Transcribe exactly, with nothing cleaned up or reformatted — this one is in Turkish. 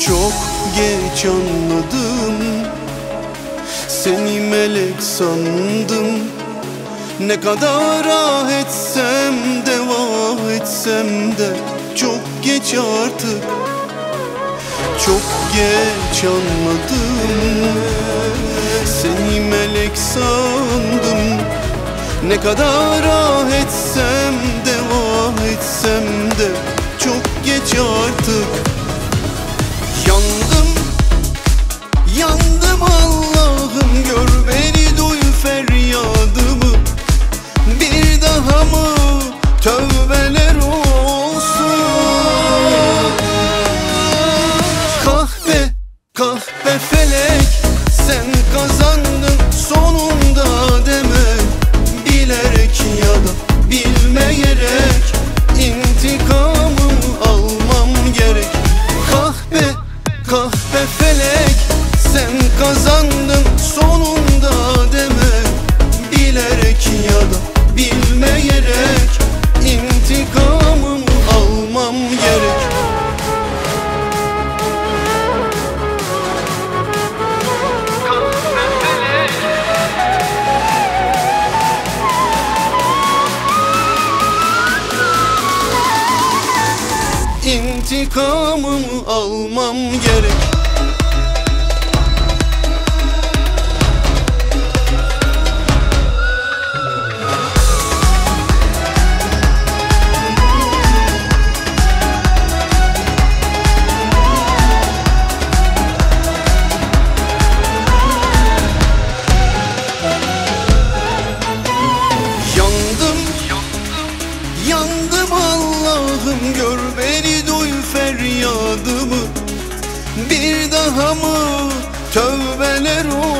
Çok geç anladım, seni melek sandım. Ne kadar ah etsem de vah etsem de çok geç artık. Çok geç anladım, seni melek sandım. Ne kadar ah etsem de vah etsem de çok geç artık. Yandım, yandım Allah'ım, gör beni, duy feryadımı. Bir daha mı tövbeler olsun? Kahpe, kahpe felek, sen kazandın sonunda deme. Bilerek ya da bilmeyerek intikamımı almam gerek. Kahpe, kahpe felek, sen kazandın sonunda deme. Bilerek ya da bilmeyerek intikamımı almam gerek. İntikamımı almam gerek. Yandım, yandım Allah'ım, gör beni, duy feryadımı. Bir daha mı tövbeler olsun?